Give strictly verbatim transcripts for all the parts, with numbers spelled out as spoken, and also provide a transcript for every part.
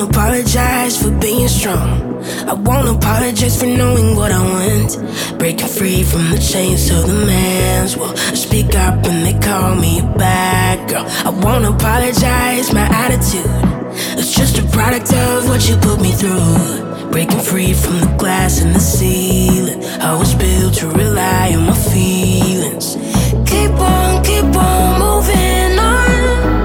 apologize for being strong. I won't apologize for knowing what I want. Breaking free from the chains of the man's will. I speak up when they call me a bad girl. I won't apologize, my attitude it's just a product of what you put me through. Breaking free from the glass in the ceiling. I was built to rely on my feelings. Keep on, keep on moving on.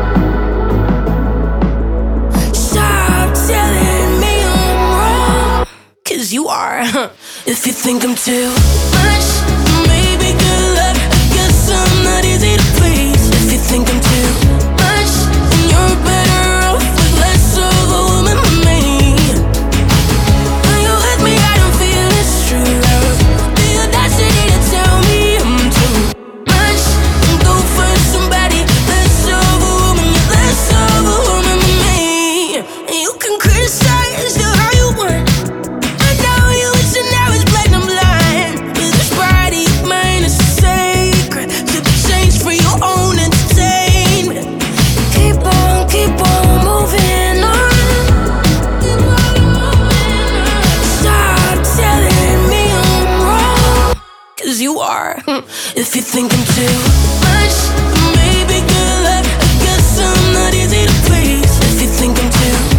Stop telling me I'm wrong, 'cause you are. If you think I'm too much, maybe good luck. I guess I'm not easy to please. If you think I'm too much, then you're better off with less of a woman than me. When you with me, I don't feel it's true love. The audacity to tell me I'm too much, and go find somebody less of a woman, you're less of a woman than me. And you can criticize you how you want. I know you wish and now it's platinum blind. But this body of mine is sacred to be changed for your own entertainment. Keep on, keep on moving on. Stop telling me I'm wrong, 'cause you are. If you think I'm too much, maybe good luck. I guess I'm not easy to please. If you think I'm too